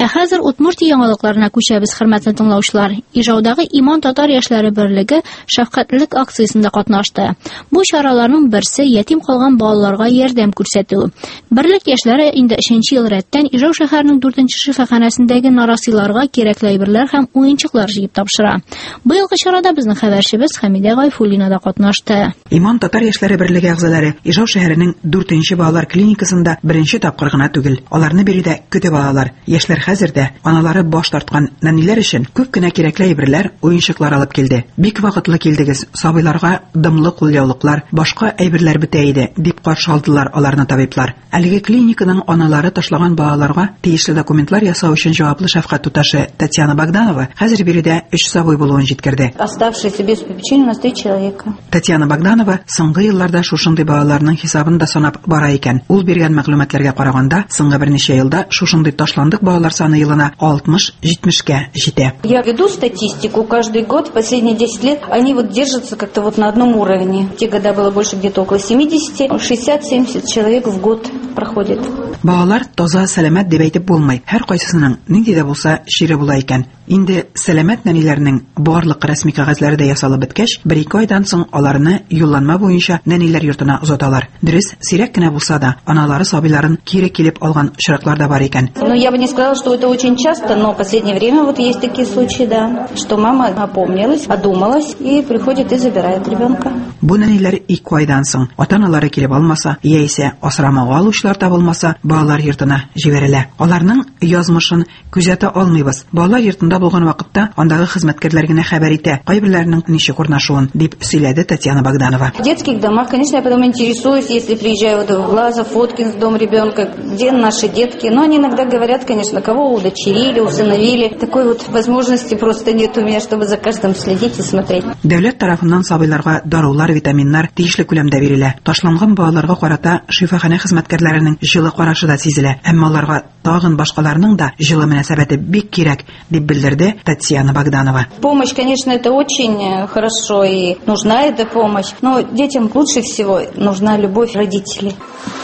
Хәзер Удмуртия яңалыкларына күчәбез, хөрмәтле тыңлаучылар. Ижаудагы Иман татар яшьләре берлеге шәфкатьлелек акциясендә катнашты. Бу чараларның берсе ятим калган балаларга ярдәм күрсәтү. Берлек яшьләре инде 3нче ел рәттән Ижау шәһәренең 4нче шифаханәсендәге нарасыйларга кирәкле әйберләр һәм уенчыклар җыеп тапшыра. Быелгы чарада безнең хәбәрчебез Хәмидә Гайфуллина да катнашты. Иман татар яшьләре берлеге әгъзалары Ижау шәһәренең 4нче балалар клиникасында беренче тапкыр гына түгел. Аларны биредә көтеп алалар. Яшьләр хәзердә аналары баш тарткан нәниләр өчен күп кенә кирәкле әйберләр, уенчыклар алып килде. Бик вакытлы килдегез. Сабыйларга дымлы кулъяулыклар, башка әйберләр бетә иде, дип каршы алдылар аларны табиблар. Әлеге клиниканың аналары ташлаган балаларга тиешле документлар ясау өчен җаваплы шәфкать туташы Татьяна Богданова хәзер биредә 3 сабый булуын җиткерде. Оставшиеся без попечения у нас 3 человека. Татьяна Богданова соңгы елларда шушындый балаларның хисабын да санап бара икән. Ул биргән мәгълүматларга караганда, соңгы берничә елда шушындый ташландык балалар саны елына 60-70-ка җитә. Я веду статистику каждый год, последние 10 лет, они вот держатся как-то вот на одном уровне. В те года было больше где-то около 70, 60-70 человек в год проходит. Балалар таза, сәламәт дип әйтеп булмый. Һәр кайсысының нинди дә булса шире була икән. Инде сәламәт нәниләрнең барлык рәсми кәгазьләре дә ясалып беткәч, 1-2 айдан соң аларны юлланма буенча нәниләр йортына озаталар. Дөрес, сирәк кенә булса да, аналары сабыйларын кире килеп алган очраклар да бар икән. Ну, я бы не сказала, что это очень часто, но в последнее время вот есть такие случаи, да, что мама опомнилась, одумалась и приходит и забирает ребенка. Бу нәниләр 2 айдан соң ата-аналары килеп алмаса, яисә асрамага алучылар табылмаса, балалар йортына җибәрелә. Аларның язмышын күзәтә алмыйбыз. Балалар йортында булган вакытта андагы хезмәткәрләр генә хәбәр итә, кайберләренең ничек урнашуын, дип сөйләде Татьяна Богданова. В детских домах, конечно, я потом интересуюсь, если приезжаю в Глазов, Фоткинс, дом ребенка, где наши детки, но они иногда говорят, конечно, кого удочерили, усыновили. Такой вот возможности просто нет у меня, чтобы за каждым следить и смотреть. Дәүләт тарафыннан сабыйларга дарулар, витаминнар тиешле күләмдә бирелә. Ташланган балаларга карата шифахана хезмәткәрләренең җылы карашы да сизелә. Әмма аларга тагын башкаларның да җылы мөнәсәбәте бик кирәк, дип белдерде Татьяна Богданова. Помощь, конечно, это очень хорошо и нужна эта помощь, но детям лучше всего нужна любовь родителей.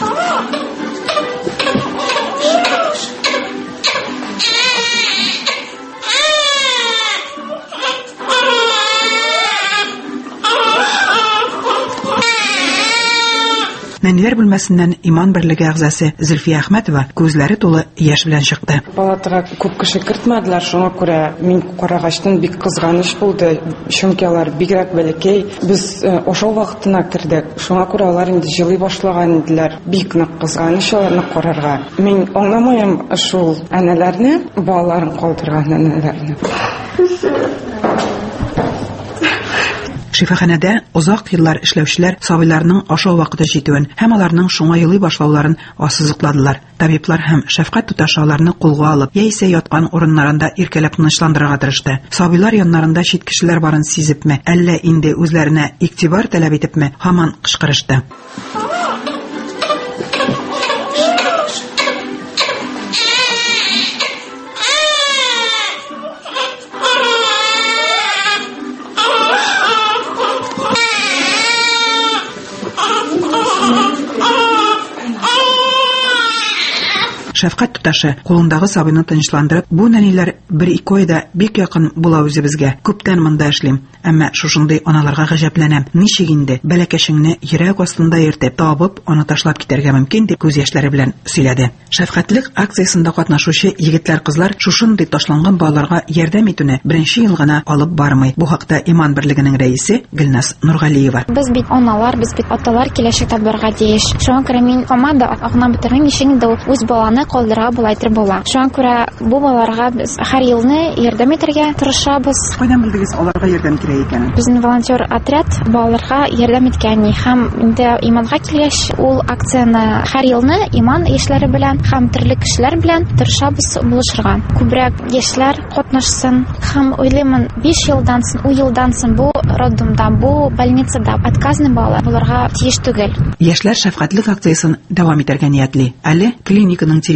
Нәниләр бүлмәсеннән Иман берлеге әгъзасы Зөлфия Әхмәтова күзләре тулы яшь белән чыкты. Палатага күп кеше кертмәделәр, шуңа күрә мин карагачтан бик кызганыч булды. Чөнки алар бигрәк бәләкәй. Без ошол вакытына кердек. Шуңа күрә алар инде җылый башлаган иделәр. Бик нык кызганыч аларны карарга. Мин аңламыйм шул әнәләрне, балаларын калдырган әнәләрне. Шифаханәдә озак еллар эшләүчеләр сабыйларның ашау вакыты җитүен һәм аларның шуңа елый башлауларын ассызыкладылар. Табиблар һәм шәфкать туташы аларны кулга алып, яисә яткан урыннарында иркәләп тынычландырырга тырышты. Сабыйлар яннарында чит кешеләр барын сизепме, әллә инде үзләренә игътибар таләп итепме, һаман кычкырышты. Шәфкать туташы кулындагы сабыйны тынычландырып, бу нәниләр 1-2 айда бик якын була үзебезгә. Күптән монда эшлим, әмма шушындый аналарга гаҗәпләнәм. Ничек инде бәләкәшеңне йөрәк астында ертеп, табып, аны ташлап китәргә мөмкин дип күз яшьләре белән сөйләде. Шәфкатьлек акциясында катнашучы егетләр-кызлар шушындый ташланган балаларга ярдәм итүне 1-нче ел гына алып бармый. Бу хакта Иман берлегенең рәисе Гөлназ Нургалиева. Без бит аналар, без бит аталар киләчәктә барырга тиеш. Шуңа күрә мин команда агына бетермим, ничек дә үз баланы калдыра булайтыр була. Шуңа күрә бу балаларга без һәр елны ярдәм итәргә тырышабыз. Кайдан белдегез аларга ярдәм кирәк икәнен? Безнең волонтер отряд балаларга ярдәм иткән һәм инде Иманга килгәч, ул акцияны һәр елны Иман яшьләре белән һәм төрле кешеләр белән тырышабыз булышырга. Күбрәк яшьләр катнашсын һәм уйлыймын 5 елдан соң, 10 елдан соң бу роддомда, бу больницада отказный балалар булырга тиеш түгел. Яшьләр шәфкатьлек акциясын дәвам итәргә ниятли. Әле клиниканың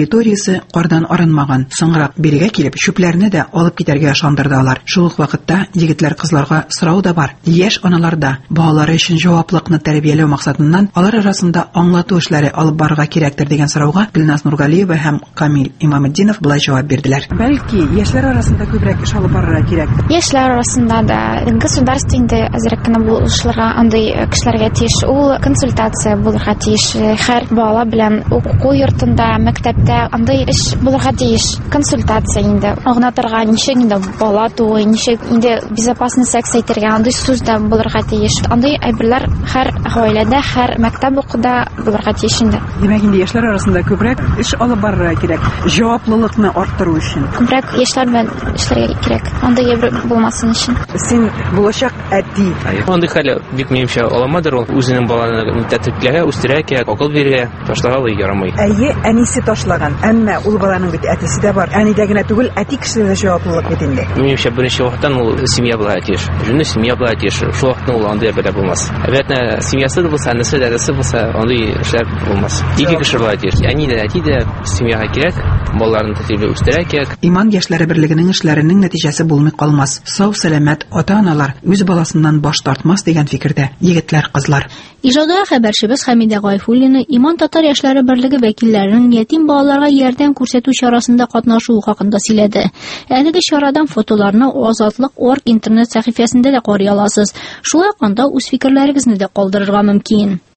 территориясе кардан арынмаган. Соңрак бирегә килеп, чүпләрне дә алып китәргә ышандырдылар. Шул ук вакытта егетләр кызларга сорау да бар. Яшь аналарда балалары өчен җаваплылыкны тәрбияләү максатыннан алар арасында аңлату эшләре алып барырга кирәктер дигән сорауга Гөлназ Нургалиева һәм Камил Имаметдинов булай җавап бирделәр. Бәлки, яшьләр арасында күбрәк эш алып барырга кирәк. Яшьләр арасында да государство инде әзрәк кенә булышларга андый кешеләргә тиеш. Ул консультация булырга тиеш. Һәр бала белән уку йортында, мәктәптә андый эш булырга тиеш. Консультация инде. Агнатырга ничек инде бала туы, ничек инде безопасный секс әйтергә андый сүз дә булырга тиеш. Андый әйберләр һәр гаиләдә, һәр мәктәп укуда булырга тиеш инде. Димәк, инде яшьләр арасында күбрәк эш алып барырга кирәк. Җаваплылыкны арттыру өчен. Күбрәк яшьләр белән эшләргә кирәк. Андый әйбер булмасын өчен. Син булачак әти. Андый хәле бик минемчә аламадыр ул. Үзенең баланы тәртипләргә, үстерергә, акыл бирергә, ташларга ярамый. Әйе, әнисе ташлаган. Әмма ул баланың бит әтисе дә бар. Әнидә генә түгел, әти кешеләр дә җаваплылык бит инде. Минемчә беренче вакыттан ул семья була тиеш. Җүнле семья була тиеш. Шул вакытта ул андый бәла булмас. Әбәтне семьясы да булса, әнисе дә булса, андый эшләр булмас. Ике кеше була тиеш. Әни дә, әти дә семьяга кирәк, балаларны тәртипләп үстерергә кирәк. Иман яшьләре берлегенең эшләренең нәтиҗәсе булмый калмас. Сау сәламәт ата-аналар үз баласыннан баш тартмас дигән фикердә егетләр, кызлар. Ижауда хәбәрчебез Хәмидә Гайфуллина Иман татар яшьләре берлеге вәкилләренең ятим балаларга ярдәм күрсәтү чарасында катнашуы хакында сөйләде. Әлеге чарадан фотоларны Азатлык.org интернет сәхифәсендә дә карый аласыз. Шулай анда үз фикерләрегезне дә калдырырга мөмкин.